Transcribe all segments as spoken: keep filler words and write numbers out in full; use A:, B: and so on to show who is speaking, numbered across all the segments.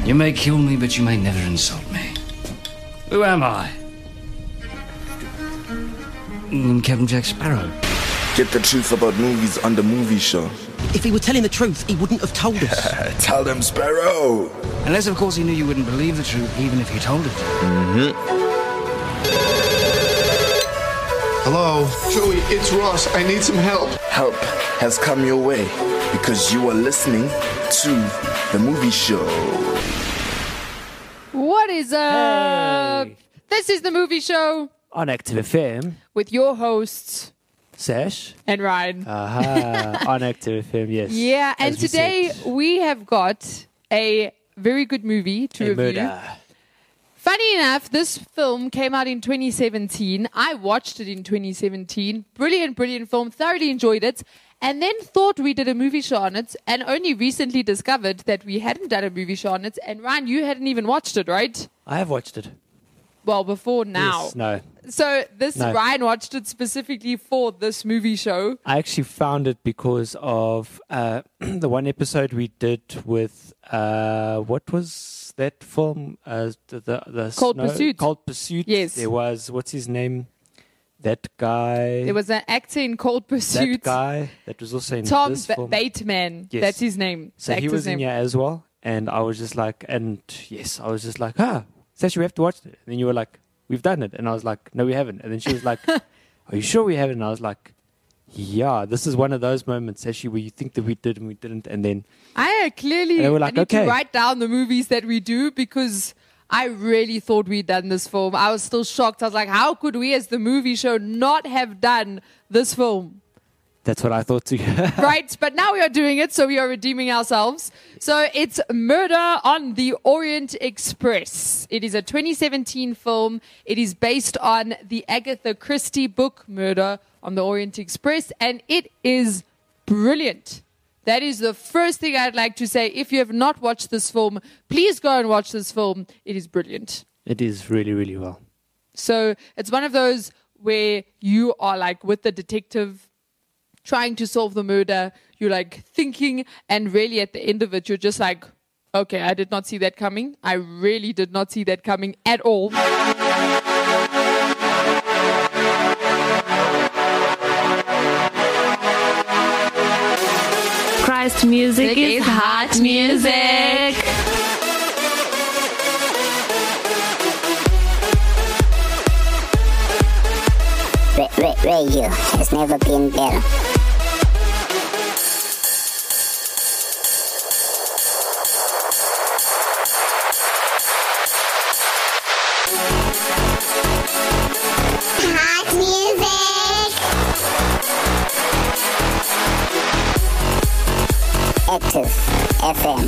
A: You may kill me, but you may never insult me. Who am I? I'm Captain Jack Sparrow.
B: Get the truth about movies on the movie show.
C: If he were telling the truth, he wouldn't have told us.
B: Tell them, Sparrow.
A: Unless, of course, he knew you wouldn't believe the truth, even if you told it.
B: Mm-hmm.
D: Hello? Joey, it's Ross. I need some help.
B: Help has come your way because you are listening to the movie show.
E: What is up?
F: Hey.
E: This is the movie show
F: On Active F M,
E: with your hosts,
F: Sash.
E: and Ryan.
F: Aha, on Active F M, yes.
E: Yeah, and
F: As we
E: today
F: said.
E: we have got a very good movie to
F: A
E: review.
F: murder.
E: Funny enough, this film came out in twenty seventeen. I watched it in twenty seventeen. Brilliant, brilliant film. Thoroughly enjoyed it. And then thought we did a movie show on it, and only recently discovered that we hadn't done a movie show on it. And Ryan, you hadn't even watched it, right?
F: I have watched it.
E: Well, before now.
F: Yes, no.
E: So this
F: No.
E: Ryan watched it specifically for this movie show.
F: I actually found it because of uh, the one episode we did with, uh, what was that film? Uh, the, the, the
E: Cold
F: snow-
E: Pursuit.
F: Cold Pursuit.
E: Yes.
F: There was, what's his name? That guy.
E: There was an actor in Cold Pursuit.
F: That guy that was also in
E: Tom
F: this
E: ba-
F: film.
E: Bateman.
F: Yes.
E: That's his name.
F: So
E: the
F: he
E: actor's
F: was
E: name.
F: in here as well. And I was just like, and yes, I was just like, ah, Sashi, we have to watch it. And then you were like, we've done it. And I was like, no, we haven't. And then she was like, are you sure we haven't? And I was like, yeah, this is one of those moments, Sashi, where you think that we did and we didn't. And then
E: I uh, clearly
F: And they were
E: I
F: like,
E: need
F: okay.
E: to write down the movies that we do because I really thought we'd done this film. I was still shocked. I was like, how could we as the movie show not have done this film?
F: that's what I thought too.
E: Right, but now we are doing it, so we are redeeming ourselves. So it's Murder on the Orient Express. It is a twenty seventeen film. It is based on the Agatha Christie book, Murder on the Orient Express, and it is brilliant. That is the first thing I'd like to say. If you have not watched this film, please go and watch this film. It is brilliant.
F: It is really, really well.
E: So it's one of those where you are like with the detective trying to solve the murder. You're like thinking, and really at the end of it, you're just like, okay, I did not see that coming. I really did not see that coming at all.
G: Christ music is hot music.
H: Ra- ra- radio has never been better. Hot music. Active F M.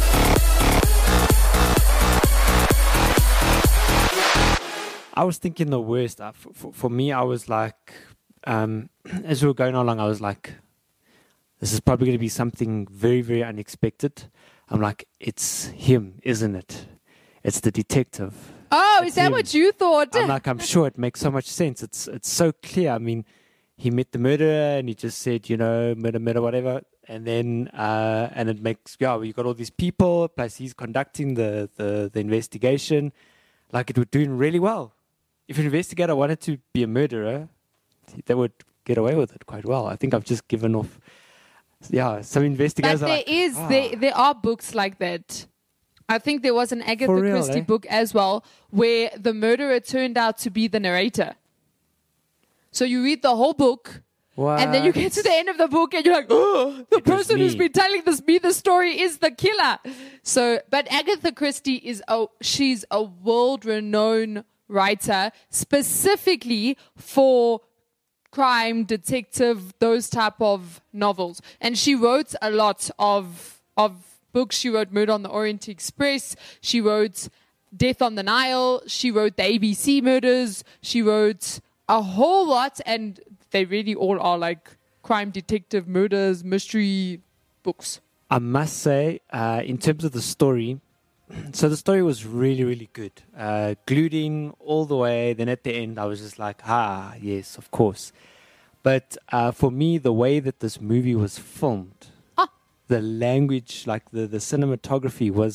F: I was thinking the worst. Uh, For, for, for me, I was like, um, as we were going along, I was like, this is probably going to be something very, very unexpected. I'm like, it's him, isn't it? It's the detective.
E: Oh, is
F: It's
E: that
F: him.
E: what you thought?
F: I'm like, I'm sure it makes so much sense. It's it's so clear. I mean, he met the murderer and he just said, you know, murder, murder, whatever. And then, uh, and it makes, yeah, well, you got all these people, plus he's conducting the, the, the investigation. Like, it was doing really well. If an investigator wanted to be a murderer, they would get away with it quite well. I think I've just given off, yeah, some investigators
E: But
F: are
E: there
F: like,
E: is,
F: ah.
E: there, there are books like that. I think there was an Agatha
F: For real,
E: Christie
F: eh?
E: book as well where the murderer turned out to be the narrator. So you read the whole book, and then you get to the end of the book and you're like, oh, the
F: It was
E: person who's
F: me.
E: been telling this me the story is the killer. So, but Agatha Christie is a, she's a world-renowned writer specifically for crime, detective, those type of novels. And she wrote a lot of of books. She wrote Murder on the Orient Express. She wrote Death on the Nile. She wrote the A B C Murders. She wrote a whole lot, and they really all are like crime, detective, murders, mystery books.
F: I must say, uh, in terms of the story, so the story was really, really good. Uh, glued in all the way. Then at the end, I was just like, ah, yes, of course. But uh, for me, the way that this movie was filmed,
E: Ah.
F: the language, like the, the cinematography was,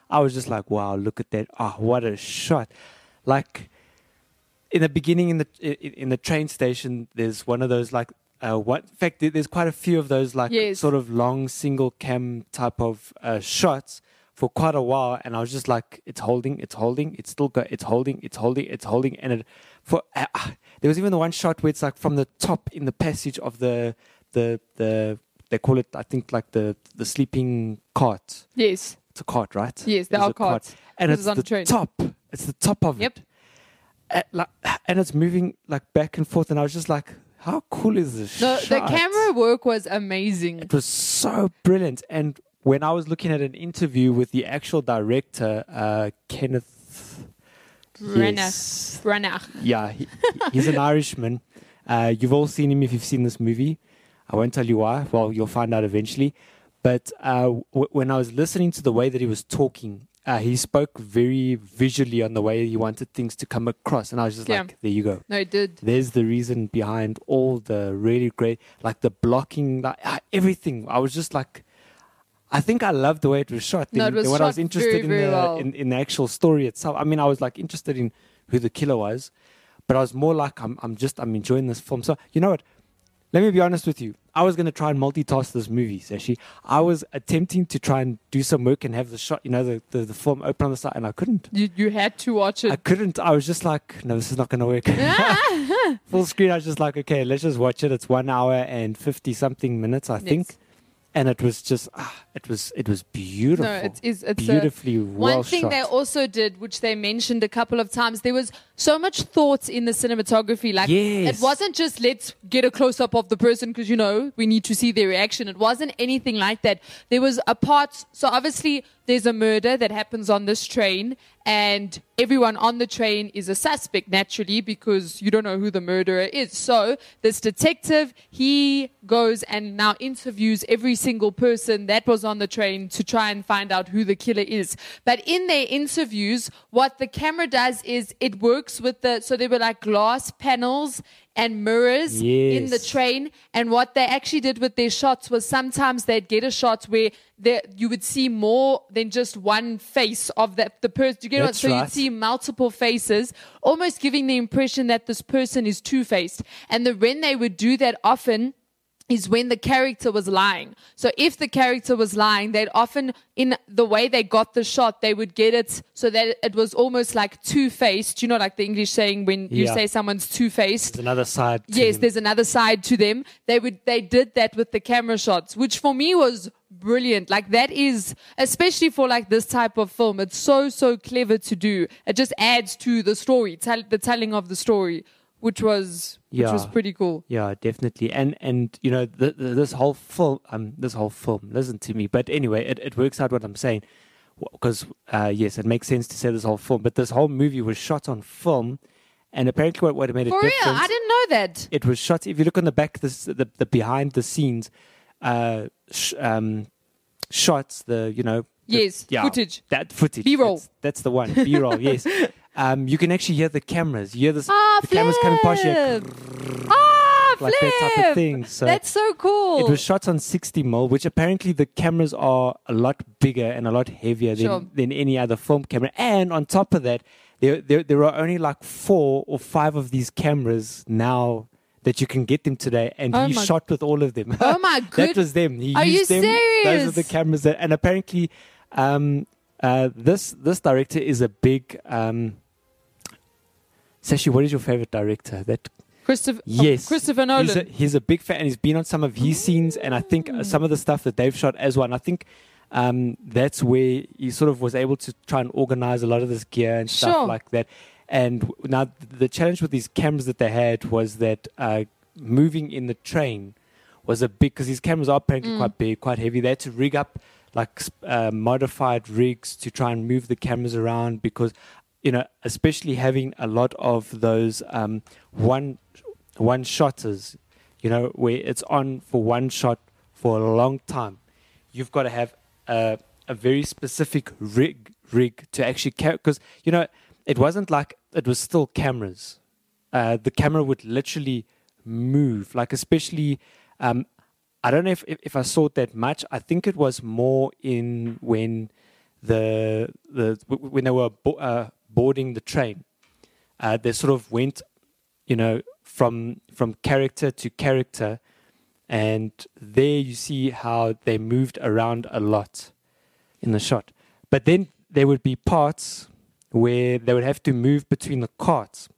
F: I was just like, wow, look at that. Ah, oh, what a shot. Like, in the beginning, in the in, in the train station, there's one of those, like, uh, what, in fact, there's quite a few of those, like,
E: yes.
F: sort of long single cam type of uh, shots for quite a while. And I was just like, it's holding, it's holding, it's still go, it's holding, it's holding, it's holding. And it, for uh, there was even the one shot where it's like from the top in the passage of the, the, the, they call it, I think, like the, the sleeping cart.
E: Yes.
F: It's a cart, right?
E: Yes, there are carts.
F: And
E: This
F: it's
E: is on
F: the
E: the train.
F: top. It's the top of
E: Yep.
F: it. And, like, and it's moving like back and forth. And I was just like, how cool is this
E: No,
F: shot?
E: the camera work was amazing.
F: It was so brilliant. And when I was looking at an interview with the actual director, uh, Kenneth
E: Branagh.
F: Yes.
E: Branagh.
F: Yeah, he, he's an Irishman. Uh, you've all seen him if you've seen this movie. I won't tell you why. Well, you'll find out eventually. But uh, w- when I was listening to the way that he was talking, uh, he spoke very visually on the way he wanted things to come across. And I was just
E: Yeah.
F: like, there you go.
E: No, it did.
F: There's the reason behind all the really great, like the blocking, like uh, everything. I was just like, I think I loved the way it was shot.
E: No,
F: Then-
E: it was
F: then when
E: shot
F: I was interested
E: very,
F: in,
E: very
F: the,
E: well.
F: in in the actual story itself. I mean, I was like interested in who the killer was, but I was more like, I'm I'm just I'm enjoying this film. So you know what? Let me be honest with you. I was going to try and multitask this movie, Sashi. I was attempting to try and do some work and have the shot, you know, the, the, the film open on the side, and I couldn't.
E: You you had to watch it.
F: I couldn't. I was just like, no, this is not going to work. Full screen, I was just like, okay, let's just watch it. It's one hour and fifty-something minutes, I think.
E: Yes.
F: And it was just, ah, it was it was beautiful.
E: No, it is. It's
F: beautifully
E: a,
F: well
E: One thing
F: shot.
E: they also did, which they mentioned a couple of times, there was so much thought in the cinematography. Like,
F: Yes.
E: it wasn't just let's get a close up of the person because, you know, we need to see their reaction. It wasn't anything like that. There was a part. So obviously, there's a murder that happens on this train, and everyone on the train is a suspect, naturally, because you don't know who the murderer is. So this detective, he goes and now interviews every single person that was on the train to try and find out who the killer is. But in their interviews, what the camera does is it works with the, so there were like glass panels and mirrors in the
F: Yes.
E: train. And what they actually did with their shots was sometimes they'd get a shot where there, you would see more than just one face of the, the person. You get what?
F: That's
E: So
F: right.
E: you'd see multiple faces, almost giving the impression that this person is two-faced. And the, when they would do that often is when the character was lying. So if the character was lying, they'd often, in the way they got the shot, they would get it so that it was almost like two-faced. You know, like the English saying when you
F: Yeah.
E: say someone's two-faced.
F: There's another side. to
E: Yes,
F: him.
E: there's another side to them. They would, they did that with the camera shots, which for me was brilliant. Like that is, especially for like this type of film, it's so, so clever to do. It just adds to the story, tell, the telling of the story, which was, which
F: Yeah.
E: was pretty cool.
F: Yeah, definitely. And and you know, the, the, this whole film, um, this whole film. Listen to me. But anyway, it, it works out what I'm saying, because uh, yes, it makes sense to say this whole film. But this whole movie was shot on film, and apparently, what, what made it
E: For real,
F: different.
E: I didn't know that.
F: It was shot. If you look on the back, this, the the behind the scenes, uh, sh- um, shots. The you know. the-
E: Yes, footage.
F: That footage.
E: B-roll.
F: That's, that's the one. B-roll. Yes. Um, you can actually hear the cameras. You hear this,
E: Ah,
F: the cameras coming past you.
E: Flip. Ah,
F: Like that type of
E: Flip.
F: thing. So
E: That's so cool.
F: it was shot on sixty mil, which apparently the cameras are a lot bigger and a lot heavier than,
E: Sure.
F: than any other film camera. And on top of that, there, there there are only like four or five of these cameras now that you can get them today, and
E: Oh
F: he
E: my-
F: shot with all of them.
E: Oh my
F: That
E: good-
F: was them. He
E: Are you
F: used them. Those are
E: serious?
F: the cameras that, and apparently, um, uh, this this director is a big. Um, Sashi, what is your favorite director? That
E: Christopher,
F: Yes,
E: oh, Christopher Nolan.
F: He's a, he's a big fan. He's been on some of his scenes, and I think uh, some of the stuff that they've shot as well. And I think um, that's where he sort of was able to try and organize a lot of this gear and stuff
E: Sure.
F: like that. And w- now the challenge with these cameras that they had was that uh, moving in the train was a big, because these cameras are apparently
E: Mm.
F: quite big, quite heavy. They had to rig up like sp- uh, modified rigs to try and move the cameras around, because you know, especially having a lot of those um, one one shotters, you know, where it's on for one shot for a long time. You've got to have a, a very specific rig rig to actually carry, because you know it wasn't like it was still cameras. Uh, the camera would literally move, like especially. Um, I don't know if, if if I saw it that much. I think it was more in when the the when they were bo- uh, boarding the train, uh, they sort of went, you know, from from character to character, and there you see how they moved around a lot in the shot. But then there would be parts where they would have to move between the carts.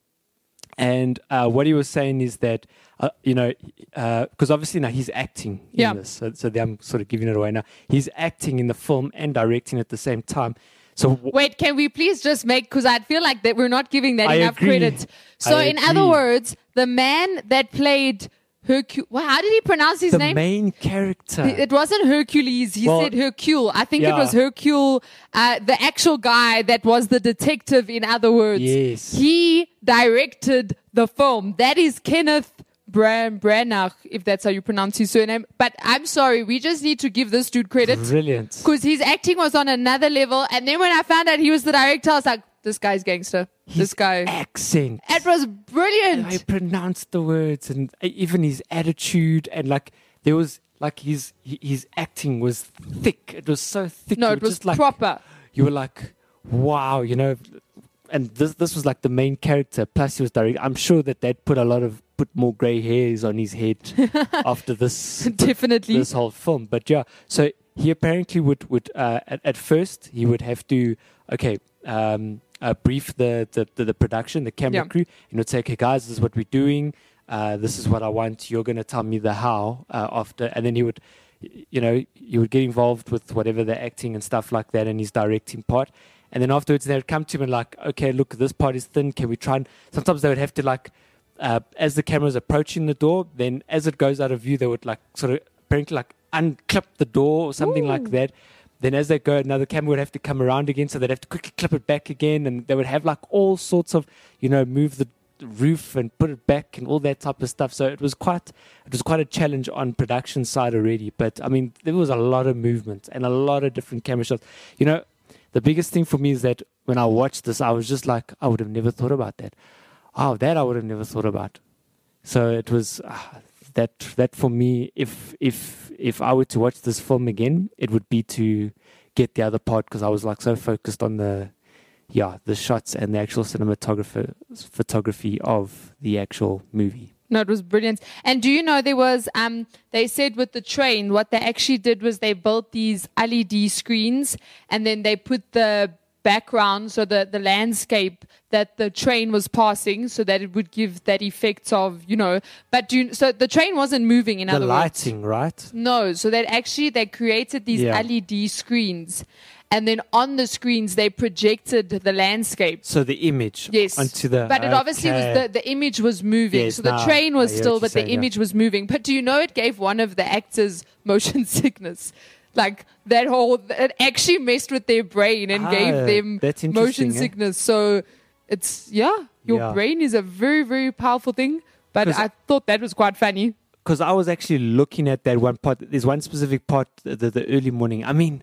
F: And uh, what he was saying is that, uh, you know, because uh, obviously now he's acting in
E: yeah.
F: this. So, so I'm sort of giving it away now. He's acting in the film and directing at the same time. So w-
E: Wait, can we please just make, because I feel like that we're not giving that
F: I
E: enough
F: agree.
E: credit. So
F: I
E: in
F: agree.
E: other words, the man that played Hercule, well, how did he pronounce his
F: the
E: name?
F: main character.
E: It wasn't Hercules. He
F: Well,
E: said Hercule. I think it
F: yeah.
E: was Hercule, uh, the actual guy that was the detective, in other words.
F: Yes.
E: He directed the film. That is Kenneth Bran- Branagh, if that's how you pronounce his surname. But I'm sorry, we just need to give this dude credit.
F: Brilliant.
E: Because his acting was on another level. And then when I found out he was the director, I was like, this guy's gangster.
F: His
E: this guy.
F: accent.
E: It was brilliant.
F: I pronounced the words, and even his attitude, and like there was like his his acting was thick. It was so thick.
E: No,
F: You
E: it
F: were
E: was
F: just like,
E: proper.
F: You were like, wow, you know. And this this was like the main character. Plus, he was direct. I'm sure that that put a lot of put more grey hairs on his head after this.
E: Definitely.
F: This whole film. But yeah, so he apparently would would uh, at at first he would have to okay. Um, Uh, brief the, the, the, the production, the camera
E: Yeah.
F: crew, and would say, okay, guys, this is what we're doing. Uh, this is what I want. You're going to tell me the how uh, after. And then he would, you know, he would get involved with whatever the acting and stuff like that and his directing part. And then afterwards, they would come to him and like, okay, look, this part is thin. Can we try and... Sometimes they would have to like, uh, as the camera's approaching the door, then as it goes out of view, they would like sort of apparently like unclip the door or something
E: Ooh.
F: like that. Then as they go, another camera would have to come around again, so they'd have to quickly clip it back again, and they would have like all sorts of, you know, move the roof and put it back and all that type of stuff. So it was quite, it was quite a challenge on production side already. But I mean, there was a lot of movement and a lot of different camera shots. You know, the biggest thing for me is that when I watched this, I was just like, I would have never thought about that. Oh, that I would have never thought about. So it was uh, that that for me, if if if I were to watch this film again, it would be to get the other part, because I was like so focused on the yeah the shots and the actual cinematography photography of the actual movie.
E: No, it was brilliant. And do you know there was, um, they said with the train, what they actually did was they built these L E D screens and then they put the background, so the, the landscape that the train was passing, so that it would give that effect of, you know, but do you, so the train wasn't moving in
F: The
E: other
F: lighting,
E: words.
F: right?
E: No, so that actually they created these
F: Yeah.
E: L E D screens. And then on the screens, they projected the landscape.
F: So the image
E: Yes.
F: onto the.
E: But it obviously was
F: okay.
E: the, the image was moving.
F: Yes,
E: so the
F: now
E: train was
F: I hear
E: still,
F: what
E: but
F: you're
E: the
F: saying,
E: image was moving. But do you know it gave one of the actors motion sickness? Like that whole, it actually messed with their brain and
F: Ah,
E: gave them
F: that's
E: motion
F: interesting, eh?
E: sickness. So it's, yeah, your
F: Yeah.
E: brain is a very, very powerful thing. But
F: 'Cause
E: I thought that was quite funny.
F: Because I was actually looking at that one part. There's one specific part, the, the early morning. I mean,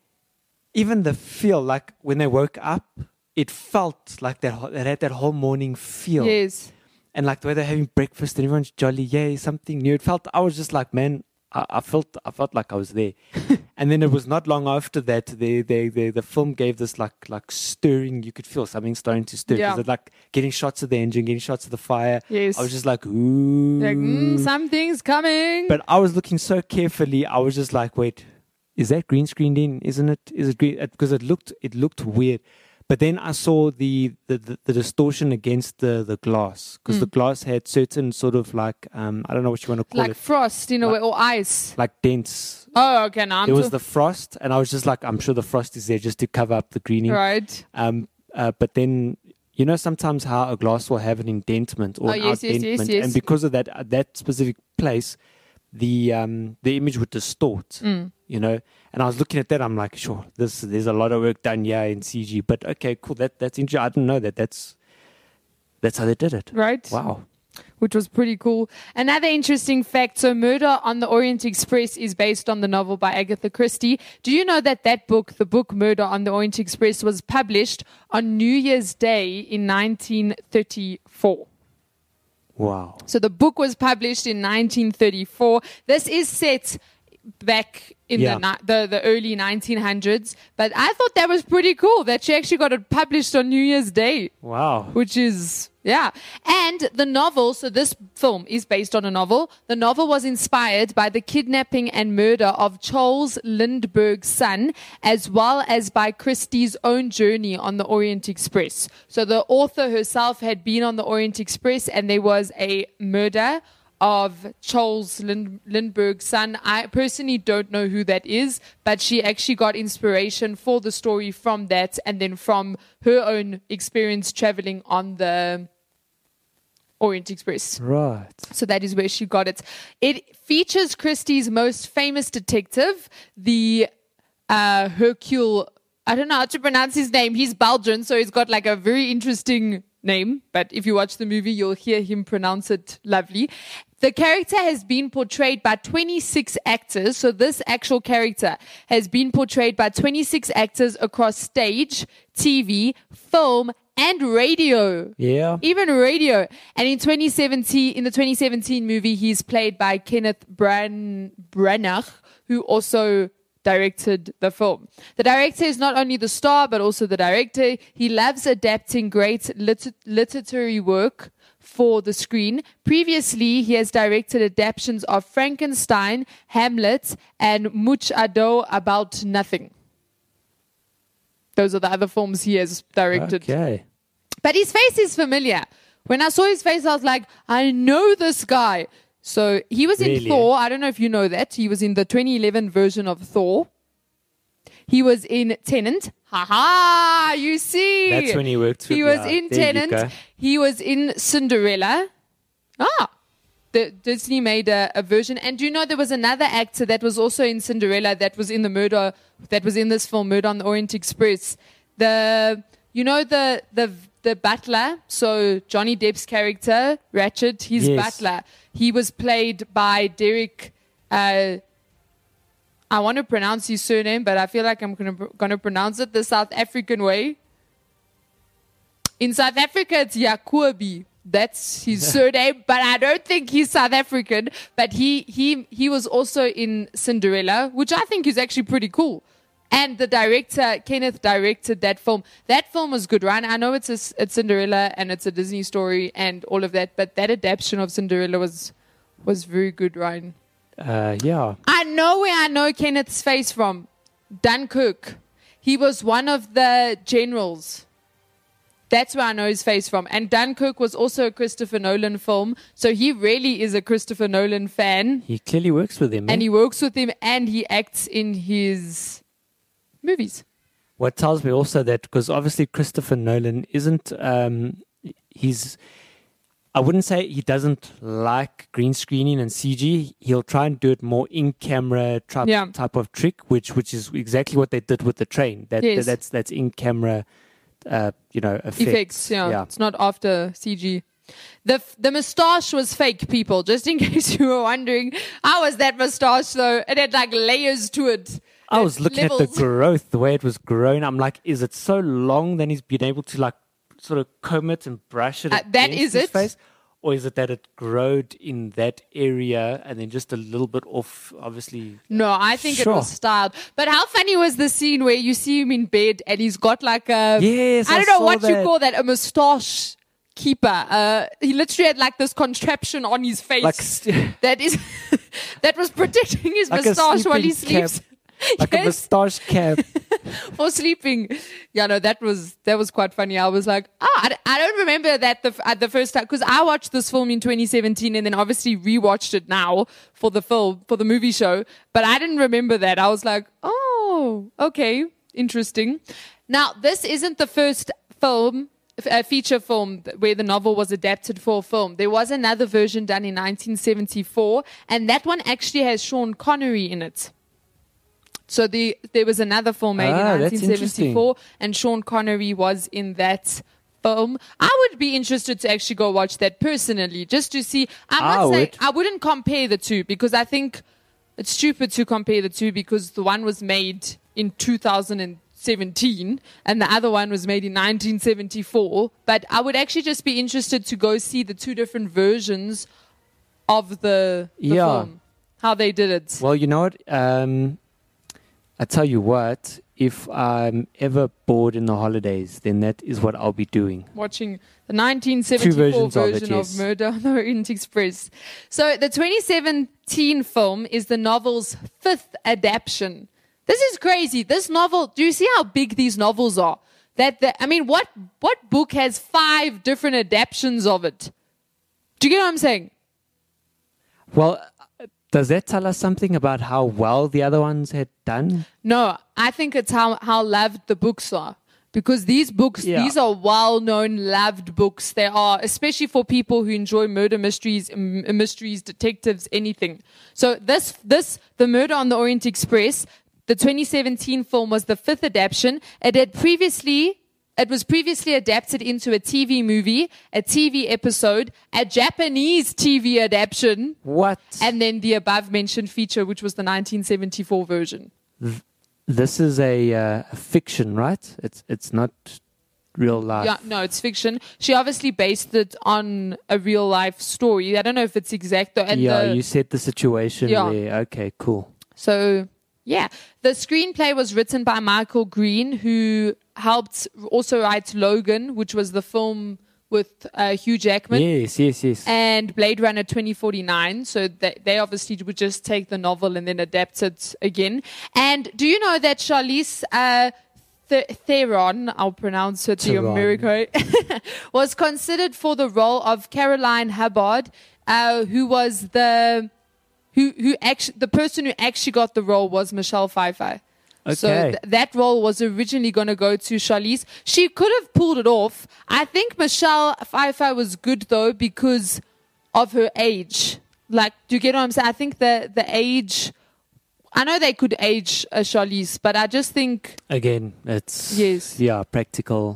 F: even the feel, like when they woke up, it felt like that. whole- It had that whole morning feel.
E: Yes.
F: And like the way they're having breakfast and everyone's jolly, yay, something new. It felt, I was just like, man, I, I felt I felt like I was there. And then it was not long after that, they, they, they, the film gave this like like stirring, you could feel something starting to stir.
E: Yeah.
F: Because like getting shots of the engine, getting shots of the fire.
E: Yes.
F: I was just like, ooh.
E: Like, mm, something's coming.
F: But I was looking so carefully, I was just like, wait, is that green screened in? Isn't it? Is it green? Because it looked it looked weird. But then I saw the, the, the, the distortion against the, the glass, because
E: Mm.
F: the glass had certain sort of like, um, I don't know what you want to call
E: like
F: it,
E: frost in a
F: Like-
E: way, or ice.
F: like dents.
E: Oh, okay, now I'm
F: There was
E: to-
F: the frost, and I was just like, I'm sure the frost is there just to cover up the greening.
E: Right.
F: Um, uh, but then, you know, sometimes how a glass will have an indentement or
E: Oh,
F: an
E: yes, yes, yes,
F: outdentment,
E: yes.
F: and because of that, uh, that specific place, the um, the image would distort.
E: Mm.
F: You know, and I was looking at that. I'm like, sure, this there's a lot of work done here in C G, but okay, cool. That that's interesting. I didn't know that. That's that's how they did it.
E: Right.
F: Wow.
E: Which was pretty cool. Another interesting fact, so Murder on the Orient Express is based on the novel by Agatha Christie. Do you know that that book, the book Murder on the Orient Express, was published on New Year's Day in nineteen thirty-four?
F: Wow.
E: So the book was published in nineteen thirty-four. This is set back in
F: Yeah.
E: the, ni- the the early nineteen hundreds. But I thought that was pretty cool that she actually got it published on New Year's Day,
F: Wow.
E: which is, yeah. And the novel, so this film is based on a novel. The novel was inspired by the kidnapping and murder of Charles Lindbergh's son, as well as by Christie's own journey on the Orient Express. So the author herself had been on the Orient Express, and there was a murder of Charles Lind- Lindbergh's son. I personally don't know who that is, but she actually got inspiration for the story from that, and then from her own experience traveling on the Orient Express.
F: Right.
E: So that is where she got it. It features Christie's most famous detective, the uh, Hercule. I don't know how to pronounce his name. He's Belgian, so he's got like a very interesting name. But if you watch the movie, you'll hear him pronounce it lovely. The character has been portrayed by twenty-six actors. So this actual character has been portrayed by twenty-six actors across stage, T V, film, and radio.
F: Yeah.
E: Even radio. And in twenty seventeen, in the twenty seventeen movie, he's played by Kenneth Bran- Branagh, who also directed the film. The director is not only the star, but also the director. He loves adapting great lit- literary work for the screen. Previously, he has directed adaptations of Frankenstein, Hamlet, and Much Ado About Nothing. Those are the other films he has directed.
F: Okay.
E: But his face is familiar. When I saw his face, I was like, I know this guy. So he was in
F: Really?
E: Thor. I don't know if you know that. He was in the twenty eleven version of Thor. He was in Tenant. Ha ha! You see.
F: That's when he worked with-
E: He was
F: yeah,
E: in
F: there you
E: Tenant.
F: go.
E: He was in Cinderella. Ah. The, Disney made a, a version. And do you know there was another actor that was also in Cinderella that was in the murder, that was in this film, Murder on the Orient Express. The, you know, the, the, the butler. So Johnny Depp's character, Ratchet, his
F: Yes.
E: butler. He was played by Derek, uh, I want to pronounce his surname, but I feel like I'm going to going to pronounce it the South African way. In South Africa, it's Jacobi. That's his surname, but I don't think he's South African. But he he he was also in Cinderella, which I think is actually pretty cool. And the director, Kenneth, directed that film. That film was good, right? I know it's a, it's Cinderella and it's a Disney story and all of that, but that adaptation of Cinderella was was very good, Ryan.
F: Uh, yeah.
E: I know where I know Kenneth's face from. Dunkirk. He was one of the generals. That's where I know his face from. And Dunkirk was also a Christopher Nolan film. So he really is a Christopher Nolan fan.
F: He clearly works with him.
E: And
F: eh?
E: he works with him and he acts in his movies.
F: What tells me also that, because obviously Christopher Nolan isn't, um, he's, I wouldn't say he doesn't like green screening and C G. He'll try and do it more in camera type,
E: Yeah.
F: type of trick, which which is exactly what they did with the train. That,
E: Yes.
F: that's that's in camera, uh, you know, effects.
E: Effects, yeah.
F: yeah.
E: It's not after C G. The f- the moustache was fake, people. Just in case you were wondering, how was that moustache though? It had like layers to it.
F: I was looking at
E: Levels.
F: the growth, the way it was grown. I'm like, is it so long that he's been able to like sort of comb it and brush it?
E: Uh, that
F: against
E: is
F: his
E: it.
F: Face? Or is it that it growed in that area and then just a little bit off, obviously?
E: No, I think
F: Sure.
E: it was styled. But how funny was the scene where you see him in bed and he's got like a
F: Yes,
E: I
F: I
E: don't know
F: saw
E: what you
F: that.
E: call that, a moustache keeper. Uh, he literally had like this contraption on his face
F: Like, st-
E: that is that was protecting his
F: Like a
E: moustache while he
F: sleeping cap.
E: sleeps.
F: like a
E: Yes.
F: moustache cap.
E: For sleeping. Yeah, no, that was that was quite funny. I was like, ah, I, I don't remember that the f- uh, the first time, because I watched this film in twenty seventeen and then obviously rewatched it now for the film for the movie show. But I didn't remember that. I was like, oh, okay, interesting. Now, this isn't the first film. A feature film where the novel was adapted for a film. There was another version done in nineteen seventy-four, and that one actually has Sean Connery in it. So the, there was another film made
F: Ah,
E: in
F: that's
E: nineteen seventy-four, and Sean Connery was in that film. I would be interested to actually go watch that personally, just to see. I'm
F: I
E: not saying
F: would.
E: I wouldn't compare the two, because I think it's stupid to compare the two, because the one was made in two thousand seventeen and the other one was made in nineteen seventy-four. But I would actually just be interested to go see the two different versions of the, the
F: Yeah.
E: film, how they did it.
F: Well, you know what? Um, I tell you what, if I'm ever bored in the holidays, then that is what I'll be doing.
E: Watching the nineteen seventy-four
F: versions of it,
E: version of,
F: yes.
E: Murder on the Orient Express. So the twenty seventeen film is the novel's fifth adaptation. This is crazy. This novel, do you see how big these novels are? That the, I mean, what what book has five different adaptations of it? Do you get what I'm saying?
F: Well, does that tell us something about how well the other ones had done?
E: No, I think it's how, how loved the books are. Because these books,
F: Yeah.
E: these are well-known, loved books. They are, especially for people who enjoy murder mysteries, m- mysteries, detectives, anything. So this, this, The Murder on the Orient Express, the twenty seventeen film was the fifth adaptation. It had previously, it was previously adapted into a T V movie, a T V episode, a Japanese T V adaptation,
F: What?
E: and then the above-mentioned feature, which was the nineteen seventy-four version.
F: This is a, uh, a fiction, right? It's it's not real life.
E: Yeah, no, it's fiction. She obviously based it on a real life story. I don't know if it's exact though. And
F: yeah,
E: the,
F: you said the situation
E: Yeah.
F: where, okay, cool.
E: so yeah, the screenplay was written by Michael Green, who helped also write Logan, which was the film with uh, Hugh Jackman.
F: Yes, yes, yes.
E: And Blade Runner twenty forty-nine. So they, they obviously would just take the novel and then adapt it again. And do you know that Charlize uh, Th- Theron, I'll pronounce it the
F: Theron.
E: American, was considered for the role of Caroline Hubbard, uh, who was the who who actually the person who actually got the role was Michelle Pfeiffer. So
F: Okay.
E: th- that role was originally going to go to Charlize. She could have pulled it off. I think Michelle Pfeiffer was good though because of her age. Like, do you get what I'm saying? I think the the age. I know they could age a Charlize, but I just think
F: Again, it's
E: Yes.
F: yeah, practical.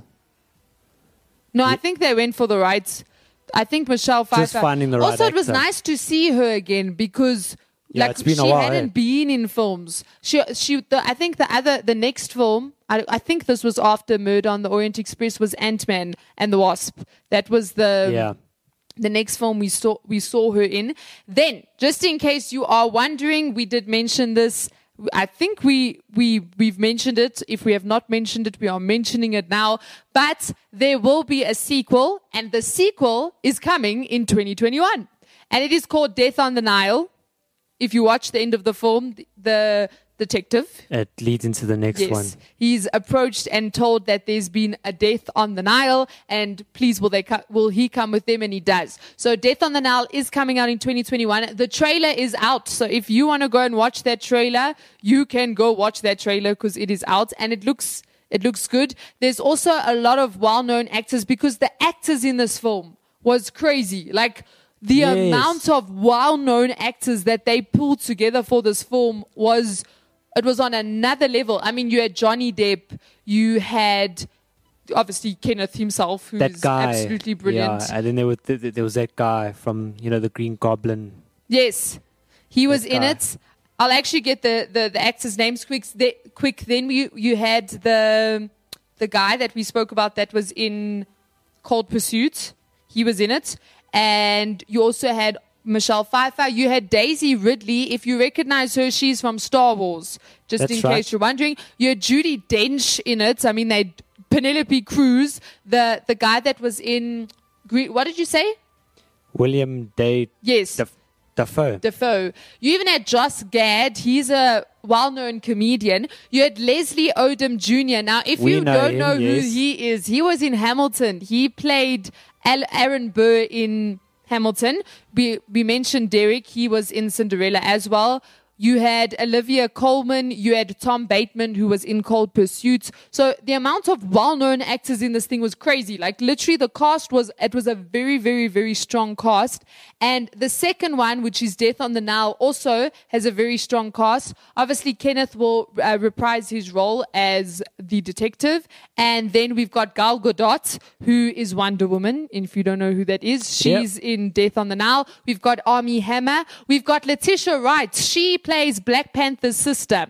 E: no. I think they went for the right. I think Michelle Pfeiffer.
F: Just finding the right
E: Also, it was
F: actor.
E: nice to see her again because.
F: Yeah,
E: like
F: it's been a
E: she
F: while,
E: hadn't
F: eh?
E: been in films. She, she. The, I think the other, the next film. I, I think this was after Murder on the Orient Express. Was Ant-Man and the Wasp. That was the
F: Yeah.
E: the next film we saw we saw her in. Then, just in case you are wondering, we did mention this. I think we we we've mentioned it. If we have not mentioned it, we are mentioning it now. But there will be a sequel, and the sequel is coming in twenty twenty-one, and it is called Death on the Nile. If you watch the end of the film, the detective,
F: It leads into the next
E: yes,
F: one.
E: he's approached and told that there's been a death on the Nile, and please will they co- will he come with them? And he does. So Death on the Nile is coming out in twenty twenty-one. The trailer is out, so if you want to go and watch that trailer, you can go watch that trailer because it is out and it looks it looks good. There's also a lot of well-known actors because the actors in this film was crazy. Like. The
F: Yes.
E: amount of well-known actors that they pulled together for this film was, it was on another level. I mean, you had Johnny Depp, you had obviously Kenneth himself, who's
F: That guy,
E: absolutely brilliant.
F: Yeah, and then there was there was that guy from you know the Green Goblin.
E: Yes, he was
F: That
E: in
F: guy.
E: it. I'll actually get the, the, the actors' names quick. The, quick. Then you you had the the guy that we spoke about that was in Cold Pursuit. He was in it. And you also had Michelle Pfeiffer. You had Daisy Ridley. If you recognize her, she's from Star Wars. Just
F: That's
E: in
F: right.
E: case you're wondering. You had Judi Dench in it. I mean, they Penelope Cruz, the the guy that was in. Gre- What did you say?
F: William Day
E: Yes.
F: Daf- Dafoe.
E: Defoe. You even had Joss Gad. He's a well-known comedian. You had Leslie Odom Junior Now, if
F: We
E: you
F: know
E: don't
F: him,
E: know who
F: yes.
E: he is, he was in Hamilton. He played Al- Aaron Burr in Hamilton. We we mentioned Derek. He was in Cinderella as well. You had Olivia Colman. You had Tom Bateman, who was in Cold Pursuit. So the amount of well-known actors in this thing was crazy. Like literally the cast was, it was a very, very, very strong cast. And the second one, which is Death on the Nile, also has a very strong cast. Obviously, Kenneth will uh, reprise his role as the detective. And then we've got Gal Gadot, who is Wonder Woman. If you don't know who that is, she's in Death on the Nile. We've got Armie Hammer. We've got Letitia Wright. She plays Black Panther's sister.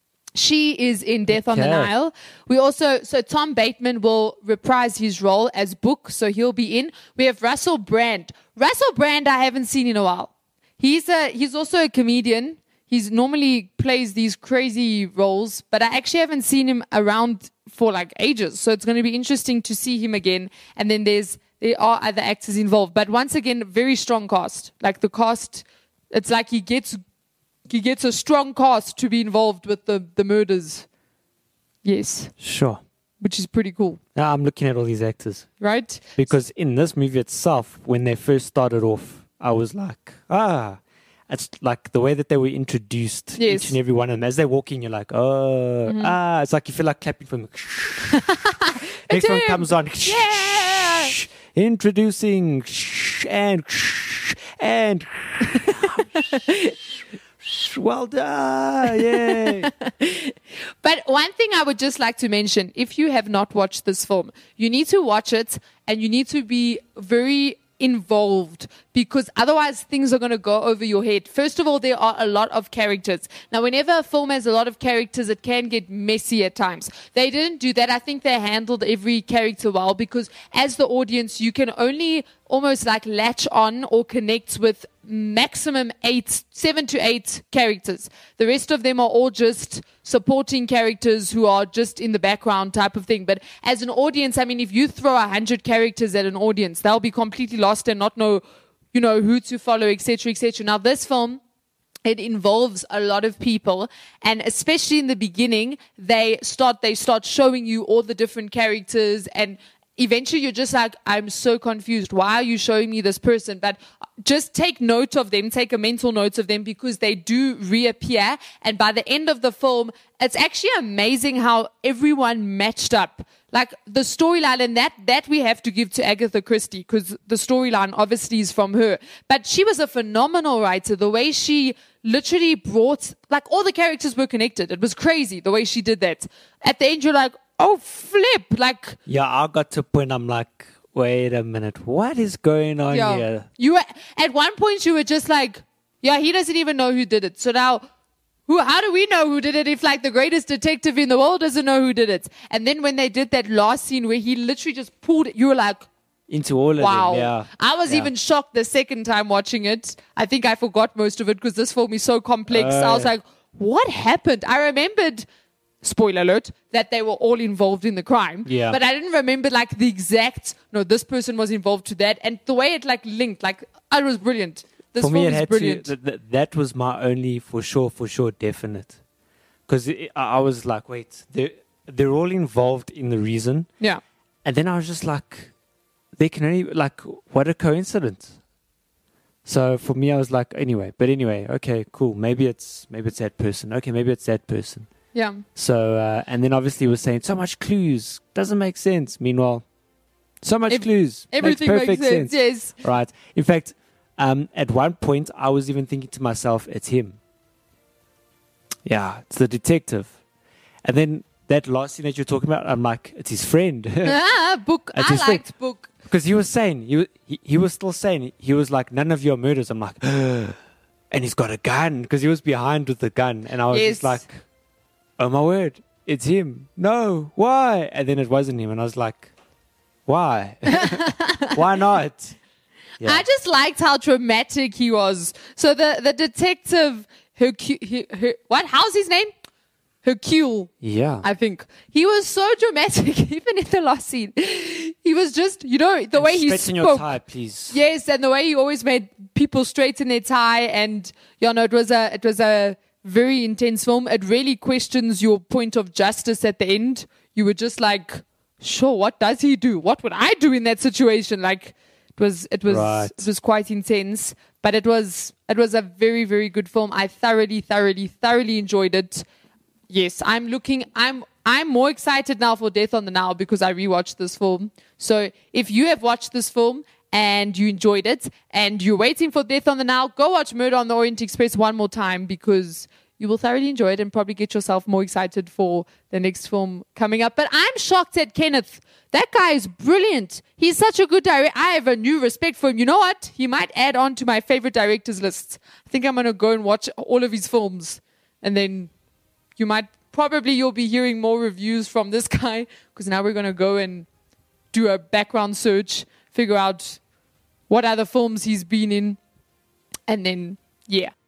E: She is in Death on the
F: Okay.
E: Nile. We also, so Tom Bateman will reprise his role as Book, so he'll be in. We have Russell Brand. Russell Brand I haven't seen in a while. He's a, he's also a comedian. He's normally plays these crazy roles, but I actually haven't seen him around for like ages. So it's going to be interesting to see him again. And then there's there are other actors involved, but once again, very strong cast. Like the cast, it's like he gets he gets a strong cast to be involved with the the murders. Yes,
F: Sure.
E: which is pretty cool,
F: Now I'm looking at all these actors
E: right?
F: because in this movie itself, when they first started off, I was like, ah, it's like the way that they were introduced,
E: Yes.
F: each and every one of them. As they're walking, you're like, oh, ah, it's like you feel like clapping for them. Next one
E: him.
F: comes on.
E: Yeah.
F: Introducing and and well done, yeah.
E: But one thing I would just like to mention, if you have not watched this film, you need to watch it and you need to be very involved because otherwise things are going to go over your head. First of all, there are a lot of characters. Now, whenever a film has a lot of characters, it can get messy at times. They didn't do that. I think they handled every character well because as the audience, you can only almost like latch on or connect with maximum eight, seven to eight characters. The rest of them are all just supporting characters who are just in the background type of thing. But as an audience, I mean, if you throw a hundred characters at an audience, they'll be completely lost and not know, you know, who to follow, et cetera, et cetera. Now, this film, it involves a lot of people, and especially in the beginning, they start they start showing you all the different characters, and eventually you're just like, I'm so confused. Why are you showing me this person? But just take note of them, take a mental note of them because they do reappear. And by the end of the film, it's actually amazing how everyone matched up. Like the storyline, and that, that we have to give to Agatha Christie because the storyline obviously is from her. But she was a phenomenal writer. The way she literally brought, like all the characters were connected. It was crazy the way she did that. At the end, you're like, oh, flip. Like,
F: Yeah, I got to a point, I'm like, wait a minute, what is going on
E: yeah.
F: here?
E: You were, at one point, you were just like, yeah, he doesn't even know who did it. So now, who? How do we know who did it if like the greatest detective in the world doesn't know who did it? And then when they did that last scene where he literally just pulled it, you were like,
F: Into all of
E: wow.
F: them, yeah.
E: I was
F: Yeah.
E: even shocked the second time watching it. I think I forgot most of it because this film is so complex.
F: Uh,
E: I was like, what happened? I remembered, spoiler alert, that they were all involved in the crime.
F: Yeah.
E: But I didn't remember like the exact, no, this person was involved to that. And the way it like linked, like, it was brilliant. This
F: For
E: film
F: me, it
E: is
F: had
E: brilliant.
F: to. Th- th- that was my only for sure, for sure, definite. Because I I was like, wait, they're they're all involved in the reason,
E: yeah.
F: and then I was just like, they can only like, what a coincidence. So for me, I was like, anyway, but anyway, okay, cool. Maybe it's maybe it's that person. Okay, maybe it's that person.
E: Yeah.
F: So uh, and then obviously he was saying so much clues doesn't make sense. Meanwhile, so much
E: Ev-
F: clues
E: Everything
F: makes
E: makes
F: perfect
E: sense. Yes.
F: Right. In fact, um, at one point, I was even thinking to myself, it's him. Yeah, it's the detective. And then that last scene that you're talking about, I'm like, it's his friend.
E: ah, book.
F: That's
E: I
F: his thing.
E: liked book.
F: Because he was saying, he, wa- he, he was still saying, he was like, none of your murders. I'm like, and he's got a gun. Because he was behind with the gun. And I was
E: Yes.
F: just like, oh my word, it's him. No, why? And then it wasn't him. And I was like, why? Why not? Yeah.
E: I just liked how dramatic he was. So the, the detective, Hercule, Her, what? How's his name? Hercule,
F: Yeah.
E: I think. He was so dramatic, even in the last scene. He was just, you know, the way he
F: Straighten
E: spoke.
F: your tie, please.
E: Yes, and the way he always made people straighten their tie, and you know, it was a it was a very intense film. It really questions your point of justice at the end. You were just like, sure, what does he do? What would I do in that situation? Like, it was it was
F: Right.
E: it was quite intense, but it was it was a very very good film. I thoroughly thoroughly thoroughly enjoyed it. Yes, I'm looking. I'm I'm more excited now for Death on the Nile because I rewatched this film. So if you have watched this film and you enjoyed it and you're waiting for Death on the Nile, go watch Murder on the Orient Express one more time because you will thoroughly enjoy it and probably get yourself more excited for the next film coming up. But I'm shocked at Kenneth. That guy is brilliant. He's such a good director. I have a new respect for him. You know what? He might add on to my favorite directors list. I think I'm going to go and watch all of his films and then you might probably you'll be hearing more reviews from this guy because now we're going to go and do a background search, figure out what other films he's been in, and then yeah.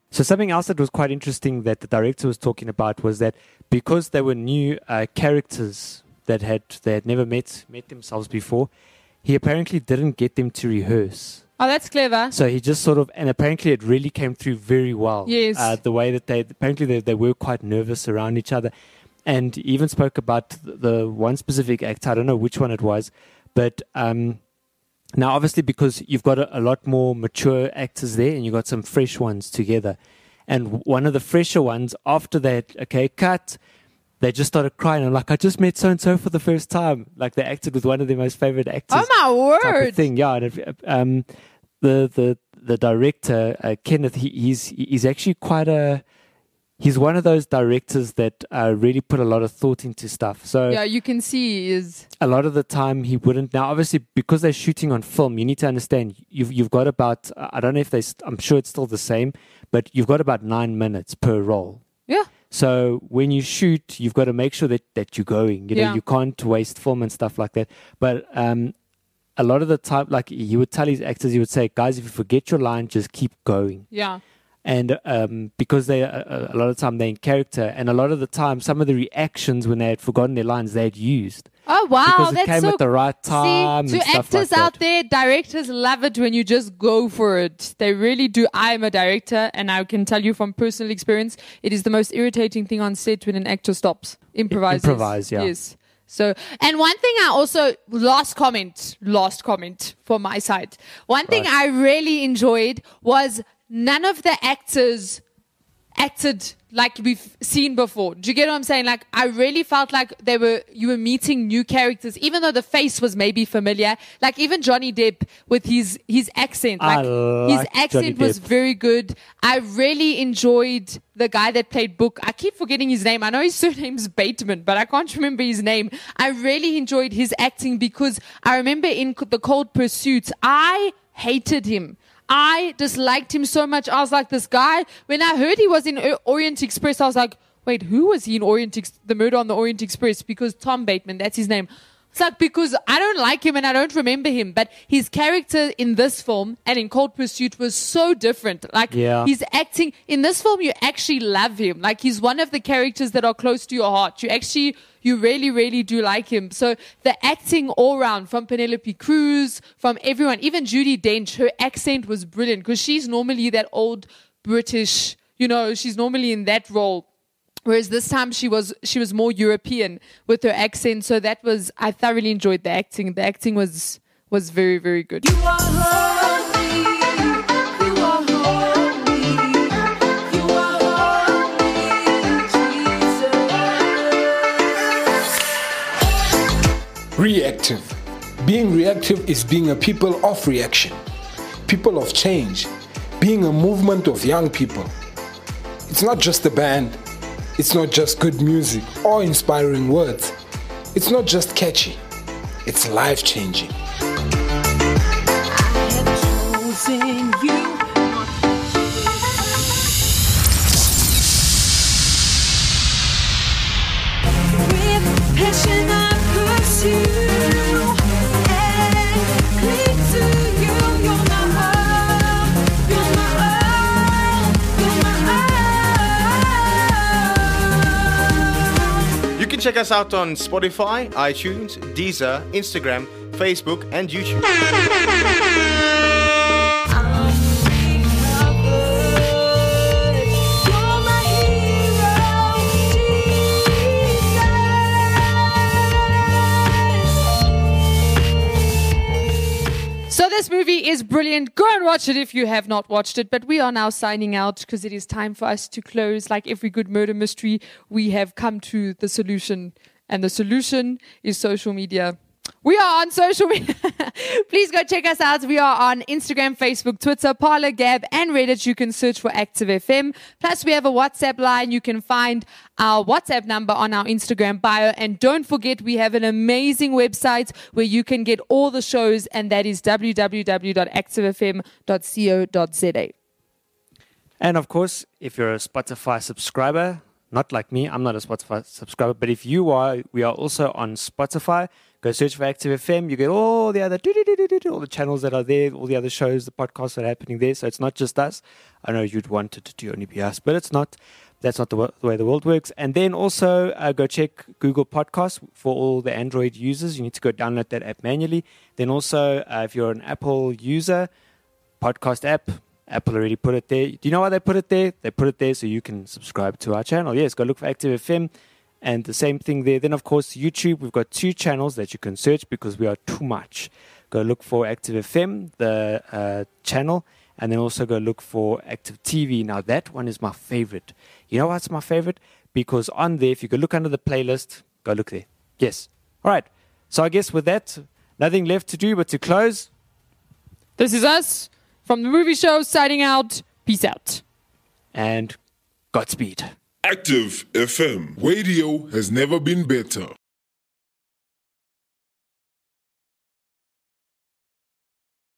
F: So something else that was quite interesting that the director was talking about was that because they were new uh, characters that had they had never met met themselves before, he apparently didn't get them to rehearse.
E: Oh, that's clever.
F: So he just sort of, and apparently it really came through very well.
E: Yes.
F: Uh, the way that they, apparently they, they were quite nervous around each other. And he even spoke about the, the one specific actor, I don't know which one it was, but um, now obviously because you've got a, a lot more mature actors there and you've got some fresh ones together. And one of the fresher ones, after that, okay, cut, they just started crying. I'm like, I just met so-and-so for the first time. Like they acted with one of their most favorite actors.
E: Oh, my
F: type
E: word.
F: of thing. Yeah. And if, um, the, the, the director, uh, Kenneth, he, he's, he's actually quite a, he's one of those directors that uh, really put a lot of thought into stuff. So
E: Yeah, you can see he is.
F: a lot of the time he wouldn't. Now, obviously, because they're shooting on film, you need to understand you've you've got about, I don't know if they, st- I'm sure it's still the same, but you've got about nine minutes per role.
E: Yeah.
F: So when you shoot, you've got to make sure that, that you're going. You know,
E: Yeah.
F: you can't waste film and stuff like that. But um, a lot of the time, like he would tell his actors, he would say, guys, if you forget your line, just keep going.
E: Yeah.
F: And um, because they a, a lot of the time they're in character, and a lot of the time some of the reactions when they had forgotten their lines they had used.
E: Oh, wow.
F: Because it
E: That's
F: came
E: so
F: at the right time.
E: See,
F: and
E: to
F: stuff
E: actors
F: like
E: out
F: that.
E: there, directors love it when you just go for it. They really do. I am a director, and I can tell you from personal experience, it is the most irritating thing on set when an actor stops. Improvises.
F: Improvise, yeah.
E: Yes. So, and one thing I also, last comment, last comment from my side. One thing
F: Right.
E: I really enjoyed was none of the actors acted like we've seen before. Do you get what I'm saying? Like, I really felt like they were, you were meeting new characters, even though the face was maybe familiar. Like, even Johnny Depp with his, his accent,
F: I
E: like, his
F: like
E: accent
F: Johnny
E: was
F: Depp.
E: very good. I really enjoyed the guy that played Book. I keep forgetting his name. I know his surname's Bateman, but I can't remember his name. I really enjoyed his acting because I remember in The Cold Pursuit, I hated him. I disliked him so much. I was like, this guy, when I heard he was in O- Orient Express, I was like, wait, who was he in Orient Ex- The Murder on the Orient Express? Because Tom Bateman, that's his name. It's like, because I don't like him and I don't remember him, but his character in this film and in Cold Pursuit was so different. Like,
F: Yeah.
E: he's acting, in this film, you actually love him. Like, he's one of the characters that are close to your heart. You actually, you really, really do like him. So the acting all round from Penelope Cruz, from everyone, even Judi Dench, her accent was brilliant because she's normally that old British, you know, she's normally in that role. Whereas this time she was she was more European with her accent, so that was I thoroughly enjoyed the acting. The acting was was very very good.
I: You are holy, you are holy, you are holy, Jesus.
J: Reactive. Being reactive is being a people of reaction, people of change, being a movement of young people. It's not just a band. It's not just good music or inspiring words. It's not just catchy. It's life-changing.
I: I have chosen you. With passion I pursue and cling to you. You're my all, you're my all, you're my all.
K: You can check us out on Spotify, iTunes, Deezer, Instagram, Facebook, and YouTube.
E: So this movie is brilliant. Go and watch it if you have not watched it. But we are now signing out because it is time for us to close. Like every good murder mystery, we have come to the solution. And the solution is social media. We are on social media. Please go check us out. We are on Instagram, Facebook, Twitter, Parler, Gab, and Reddit. You can search for Active F M. Plus, we have a WhatsApp line. You can find our WhatsApp number on our Instagram bio. And don't forget, we have an amazing website where you can get all the shows, and that is w w w dot active f m dot co dot z a.
F: And of course, if you're a Spotify subscriber, not like me, I'm not a Spotify subscriber, but if you are, we are also on Spotify. Go search for Active F M. You get all the other all the channels that are there, all the other shows, the podcasts that are happening there. So it's not just us. I know you'd want it to only be us, but it's not. That's not the, w- the way the world works. And then also uh, go check Google Podcasts for all the Android users. You need to go download that app manually. Then also, uh, if you're an Apple user, podcast app, Apple already put it there. Do you know why they put it there? They put it there so you can subscribe to our channel. Yes, go look for Active F M and the same thing there. Then, of course, YouTube. We've got two channels that you can search because we are too much. Go look for Active F M, the uh, channel, and then also go look for Active T V. Now, that one is my favorite. You know what's my favorite? Because on there, if you go look under the playlist, go look there. Yes. All right. So I guess with that, nothing left to do but to close.
E: This is us from the movie show signing out. Peace out.
F: And Godspeed.
L: Active F M. Radio has never been better.